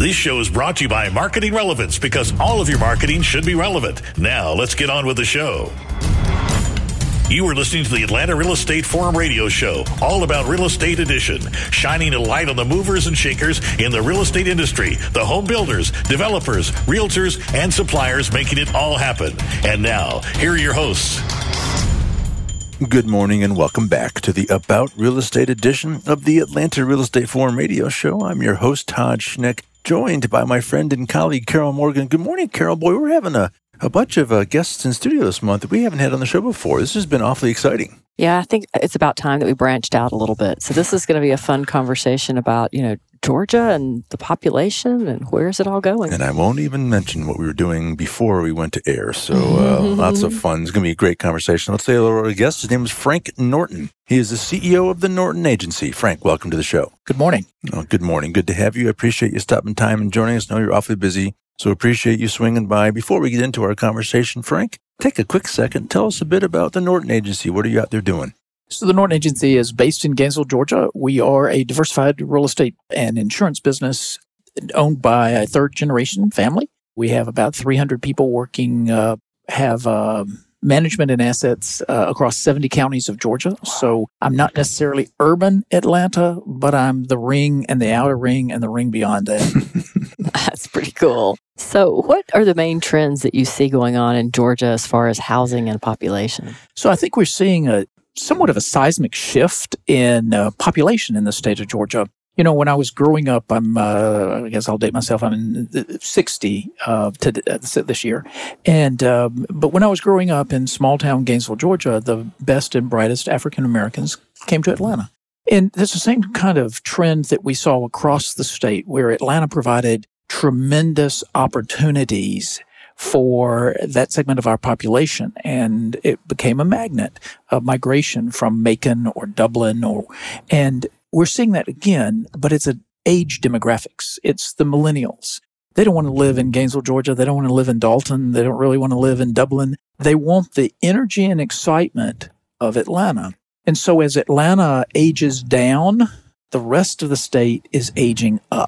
This show is brought to you by Marketing Relevance, because all of your marketing should be relevant. Now, let's get on with the show. You are listening to the Atlanta Real Estate Forum radio show, all about Real Estate Edition, shining a light on the movers and shakers in the real estate industry, the home builders, developers, realtors, and suppliers making it all happen. And now, here are your hosts. Good morning and welcome back to the About Real Estate edition of the Atlanta Real Estate Forum radio show. I'm your host, Todd Schneck, joined by my friend and colleague, Carol Morgan. Good morning, Carol. Boy, we're having a bunch of guests in studio this month that we haven't had on the show before. This has been awfully exciting. Yeah, I think it's about time that we branched out a little bit. So this is going to be a fun conversation about, Georgia and the population and where's it all going. And I won't even mention what we were doing before we went to air. So lots of fun. It's going to be a great conversation. Let's say hello to our guest. His name is Frank Norton. He is the CEO of the Norton Agency. Frank, welcome to the show. Good morning. Oh, good morning. Good to have you. I appreciate you stopping time and joining us. I know you're awfully busy, so appreciate you swinging by. Before we get into our conversation, Frank, take a quick second. Tell us a bit about the Norton Agency. What are you out there doing? So the Norton Agency is based in Gainesville, Georgia. We are a diversified real estate and insurance business owned by a third-generation family. We have about 300 people working, have management and assets across 70 counties of Georgia. So I'm not necessarily urban Atlanta, but I'm the ring and the outer ring and the ring beyond that. That's pretty cool. So what are the main trends that you see going on in Georgia as far as housing and population? So I think we're seeing somewhat of a seismic shift in population in the state of Georgia. When I was growing up, I guess I'll date myself, I'm 60 this year. But when I was growing up in small town Gainesville, Georgia, the best and brightest African Americans came to Atlanta. And there's the same kind of trend that we saw across the state, where Atlanta provided tremendous opportunities for that segment of our population. And it became a magnet of migration from Macon or Dublin, and we're seeing that again, but it's an age demographics. It's the millennials. They don't want to live in Gainesville, Georgia. They don't want to live in Dalton. They don't really want to live in Dublin. They want the energy and excitement of Atlanta. And so as Atlanta ages down, the rest of the state is aging up.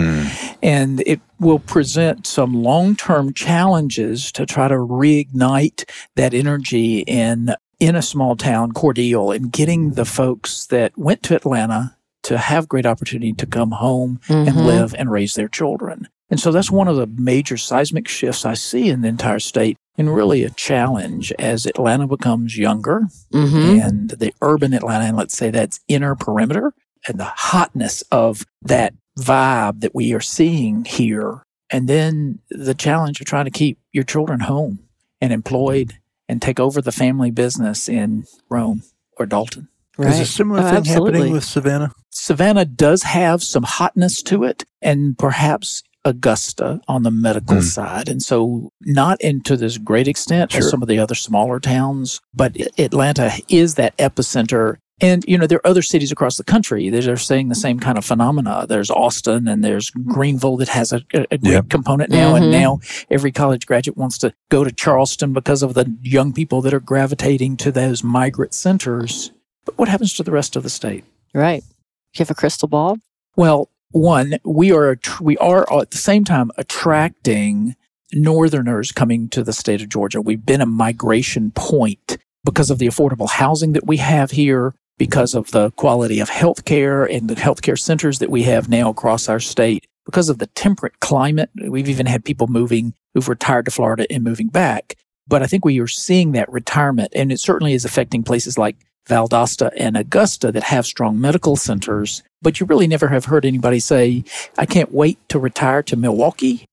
And it will present some long-term challenges to try to reignite that energy in a small town core deal and getting the folks that went to Atlanta to have great opportunity to come home and live and raise their children. And so that's one of the major seismic shifts I see in the entire state, and really a challenge as Atlanta becomes younger and the urban Atlanta, and let's say that's inner perimeter, and the hotness of that vibe that we are seeing here. And then the challenge of trying to keep your children home and employed and take over the family business in Rome or Dalton. Right. Is a similar thing happening with Savannah? Savannah does have some hotness to it, and perhaps Augusta on the medical side. And so not into this great extent as some of the other smaller towns, but Atlanta is that epicenter. And, there are other cities across the country that are seeing the same kind of phenomena. There's Austin and there's Greenville that has a great component now. And now every college graduate wants to go to Charleston because of the young people that are gravitating to those migrant centers. But what happens to the rest of the state? Right. Do you have a crystal ball? Well, one, we are at the same time attracting Northerners coming to the state of Georgia. We've been a migration point because of the affordable housing that we have here, because of the quality of healthcare and the healthcare centers that we have now across our state, because of the temperate climate. We've even had people who've retired to Florida and moving back. But I think we are seeing that retirement, and it certainly is affecting places like Valdosta and Augusta that have strong medical centers. But you really never have heard anybody say, I can't wait to retire to Milwaukee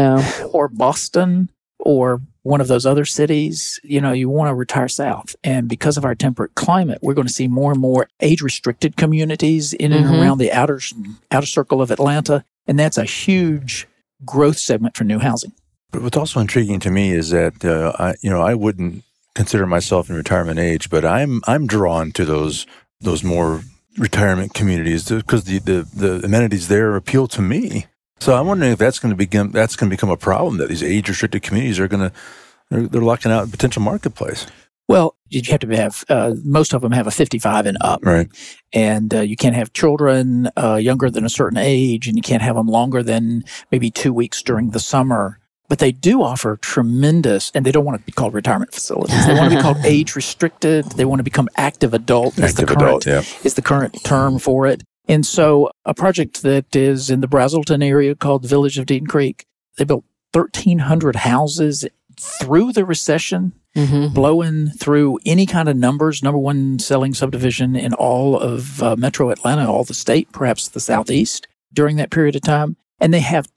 or Boston or one of those other cities. You want to retire south. And because of our temperate climate, we're going to see more and more age-restricted communities in and around the outer circle of Atlanta. And that's a huge growth segment for new housing. But what's also intriguing to me is that, I wouldn't consider myself in retirement age, but I'm drawn to those more retirement communities because the amenities there appeal to me. So I'm wondering if that's going to become a problem, that these age-restricted communities they're locking out a potential marketplace. Well, you have to have, most of them have a 55 and up. Right. And you can't have children younger than a certain age, and you can't have them longer than maybe 2 weeks during the summer. But they do offer tremendous, and they don't want to be called retirement facilities. They want to be called age restricted. They want to become active adult. Is the current term for it. And so a project that is in the Brazelton area called the Village of Deaton Creek, they built 1,300 houses through the recession, blowing through any kind of numbers, number one selling subdivision in all of metro Atlanta, all the state, perhaps the Southeast during that period of time. And they have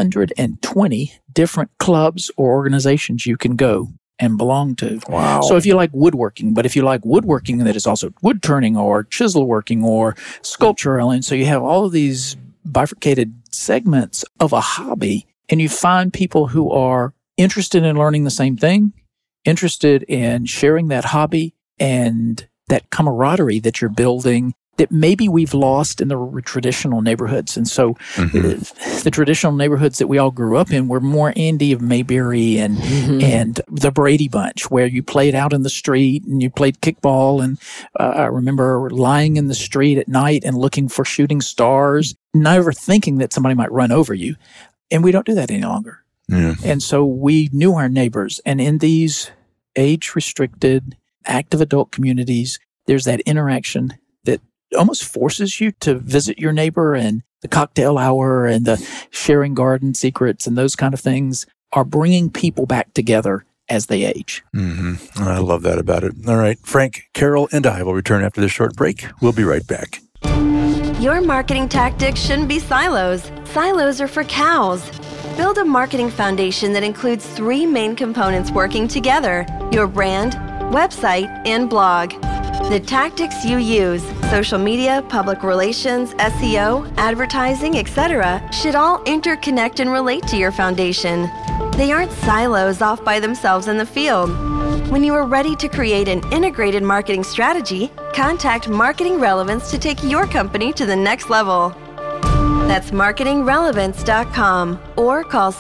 220 different clubs or organizations you can go and belong to. Wow. So if you like woodworking, but if you like woodworking that is also wood turning or chisel working or sculpture, and so you have all of these bifurcated segments of a hobby, and you find people who are interested in learning the same thing, interested in sharing that hobby and that camaraderie that you're building that maybe we've lost in the traditional neighborhoods. And so the traditional neighborhoods that we all grew up in were more Andy of Mayberry and the Brady Bunch, where you played out in the street and you played kickball. And I remember lying in the street at night and looking for shooting stars, never thinking that somebody might run over you. And we don't do that any longer. Yeah. And so we knew our neighbors. And in these age-restricted, active adult communities, there's that interaction that almost forces you to visit your neighbor, and the cocktail hour and the sharing garden secrets and those kind of things are bringing people back together as they age. I love that about it. All right, Frank, Carol, and I will return after this short break. We'll be right back. Your marketing tactics shouldn't be silos. Silos are for cows. Build a marketing foundation that includes 3 main components working together: your brand, website, and blog. The tactics you use, social media, public relations, SEO, advertising, etc., should all interconnect and relate to your foundation. They aren't silos off by themselves in the field. When you are ready to create an integrated marketing strategy, contact Marketing Relevance to take your company to the next level. That's marketingrelevance.com or call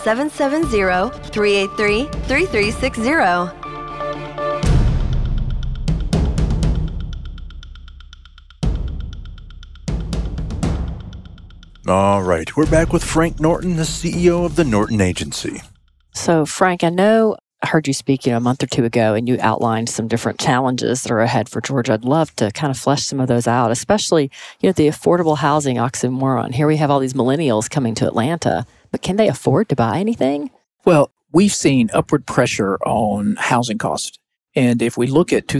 770-383-3360. All right, we're back with Frank Norton, the CEO of the Norton Agency. So, Frank, I know I heard you speak a month or two ago, and you outlined some different challenges that are ahead for Georgia. I'd love to kind of flesh some of those out, especially the affordable housing oxymoron. Here we have all these millennials coming to Atlanta, but can they afford to buy anything? Well, we've seen upward pressure on housing costs. And if we look at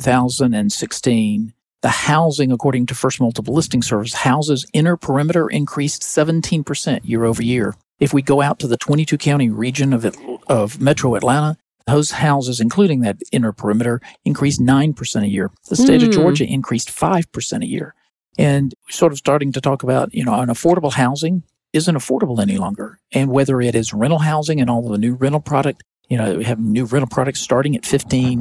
2016, the housing, according to First Multiple Listing Service, houses inner perimeter increased 17% year over year. If we go out to the 22-county region of Metro Atlanta, those houses, including that inner perimeter, increased 9% a year. The state of Georgia increased 5% a year. And we're sort of starting to talk about, an affordable housing isn't affordable any longer. And whether it is rental housing and all of the new rental product, we have new rental products starting at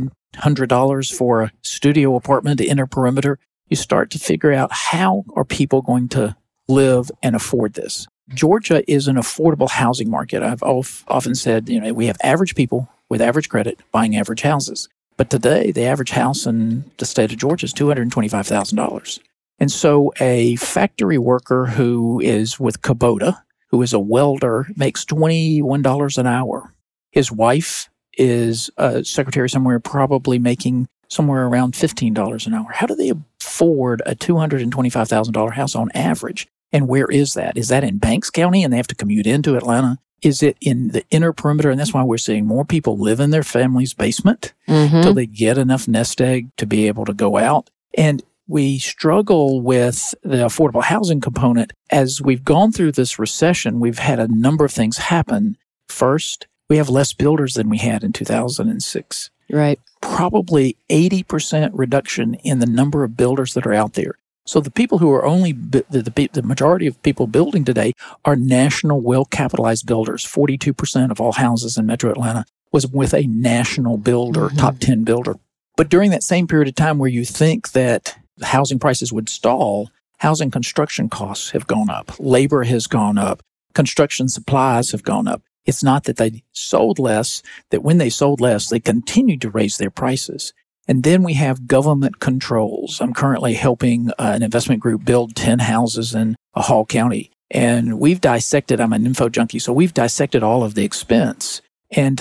$1,500 for a studio apartment, inner perimeter. You start to figure out, how are people going to live and afford this? Georgia is an affordable housing market. I've often said, we have average people with average credit buying average houses. But today, the average house in the state of Georgia is $225,000. And so a factory worker who is with Kubota, who is a welder, makes $21 an hour. His wife is a secretary somewhere, probably making somewhere around $15 an hour. How do they afford a $225,000 house on average? And where is that? Is that in Banks County and they have to commute into Atlanta? Is it in the inner perimeter? And that's why we're seeing more people live in their family's basement until they get enough nest egg to be able to go out. And we struggle with the affordable housing component. As we've gone through this recession, we've had a number of things happen. First, we have less builders than we had in 2006. Right. Probably 80% reduction in the number of builders that are out there. So the people who are only, the majority of people building today are national well-capitalized builders. 42% of all houses in Metro Atlanta was with a national builder, top 10 builder. But during that same period of time where you think that housing prices would stall, housing construction costs have gone up. Labor has gone up. Construction supplies have gone up. It's not that they sold less, that when they sold less, they continued to raise their prices. And then we have government controls. I'm currently helping an investment group build 10 houses in Hall County. And we've dissected, I'm an info junkie, so we've dissected all of the expense. And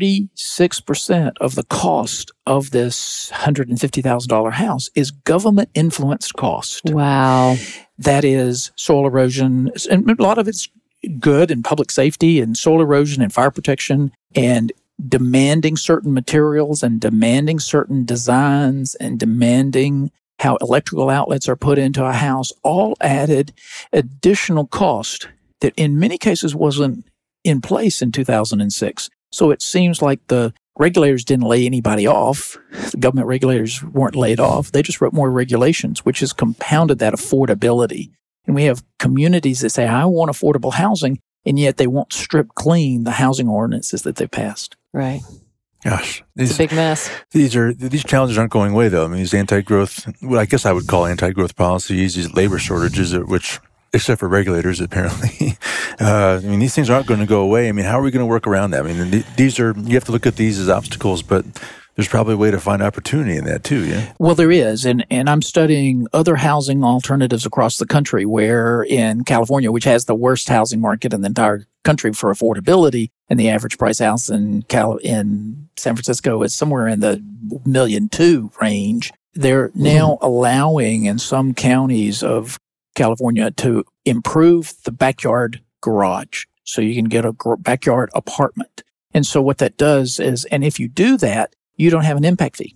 36% of the cost of this $150,000 house is government-influenced cost. Wow. That is soil erosion, and a lot of it's good and public safety and soil erosion and fire protection and demanding certain materials and demanding certain designs and demanding how electrical outlets are put into a house, all added additional cost that in many cases wasn't in place in 2006. So it seems like the regulators didn't lay anybody off. The government regulators weren't laid off. They just wrote more regulations, which has compounded that affordability. And we have communities that say, I want affordable housing, and yet they won't strip clean the housing ordinances that they passed. Right. Gosh, It's a big mess. These challenges aren't going away, though. I mean, these anti-growth, what I guess I would call anti-growth policies, these labor shortages, which, except for regulators, apparently, these things aren't going to go away. I mean, how are we going to work around that? I mean, you have to look at these as obstacles, but there's probably a way to find opportunity in that too, yeah? Well, there is. And I'm studying other housing alternatives across the country, where in California, which has the worst housing market in the entire country for affordability, and the average price house in San Francisco is somewhere in the $1.2 million range. They're now allowing in some counties of California to improve the backyard garage so you can get a backyard apartment. And so what that does is, and if you do that, you don't have an impact fee.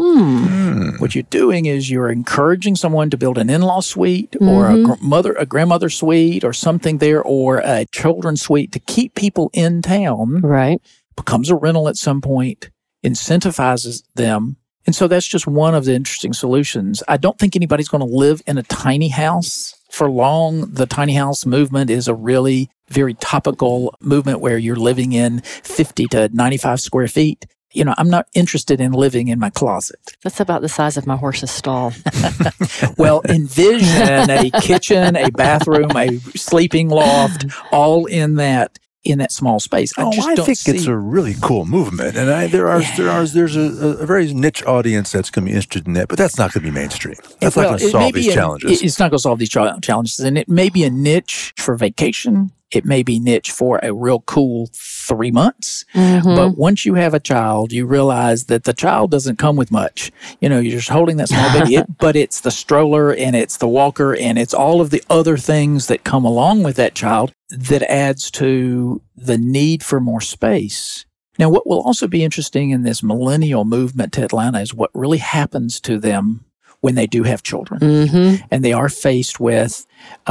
What you're doing is you're encouraging someone to build an in-law suite or a grandmother suite or something there, or a children's suite to keep people in town. Right. Becomes a rental at some point, incentivizes them. And so that's just one of the interesting solutions. I don't think anybody's going to live in a tiny house for long. The tiny house movement is a really very topical movement where you're living in 50 to 95 square feet. You know, I'm not interested in living in my closet. That's about the size of my horse's stall. Well, envision a kitchen, a bathroom, a sleeping loft, all in that small space. I think it's a really cool movement, and there's a very niche audience that's going to be interested in that, but that's not going to be mainstream. That's not going to solve these challenges. It's not going to solve these challenges, and it may be a niche for vacation. It may be niche for a real cool 3 months. But once you have a child, you realize that the child doesn't come with much. You know, you're just holding that small baby, but it's the stroller and it's the walker and it's all of the other things that come along with that child that adds to the need for more space. Now, what will also be interesting in this millennial movement to Atlanta is what really happens to them when they do have children. And they are faced with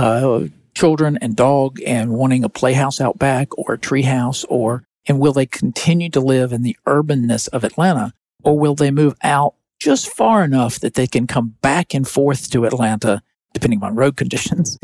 children and dog and wanting a playhouse out back or a tree house, and will they continue to live in the urbanness of Atlanta, or will they move out just far enough that they can come back and forth to Atlanta, depending on road conditions,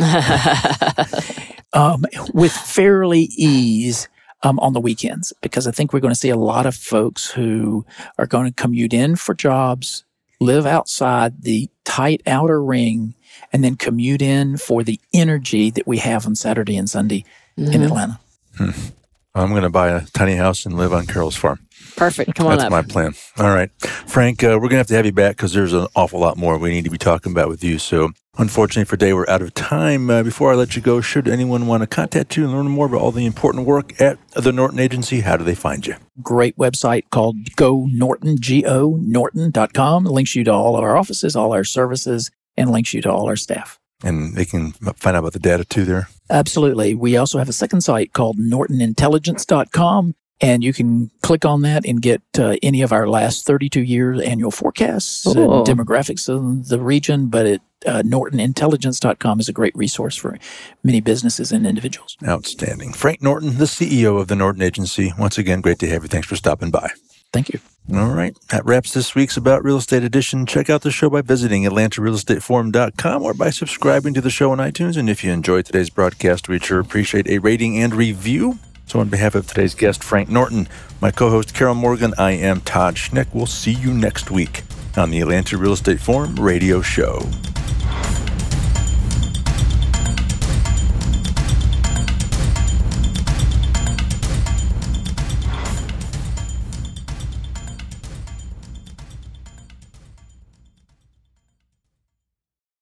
with fairly ease on the weekends? Because I think we're going to see a lot of folks who are going to commute in for jobs, live outside the tight outer ring, and then commute in for the energy that we have on Saturday and Sunday in Atlanta. I'm going to buy a tiny house and live on Carol's farm. Perfect. Come on That's up. my plan. All right. Frank, we're going to have you back because there's an awful lot more we need to be talking about with you. So unfortunately for today, we're out of time. Before I let you go, should anyone want to contact you and learn more about all the important work at the Norton Agency, how do they find you? Great website called Go Norton, GoNorton.com. Links you to all of our offices, all our services, and links you to all our staff. And they can find out about the data too there? Absolutely. We also have a second site called NortonIntelligence.com, and you can click on that and get any of our last 32 years annual forecasts and demographics of the region. But NortonIntelligence.com is a great resource for many businesses and individuals. Outstanding. Frank Norton, the CEO of the Norton Agency. Once again, great to have you. Thanks for stopping by. Thank you. All right. That wraps this week's About Real Estate edition. Check out the show by visiting AtlantaRealEstateForum.com or by subscribing to the show on iTunes. And if you enjoyed today's broadcast, we'd sure appreciate a rating and review. So on behalf of today's guest, Frank Norton, my co-host, Carol Morgan, I am Todd Schneck. We'll see you next week on the Atlanta Real Estate Forum radio show.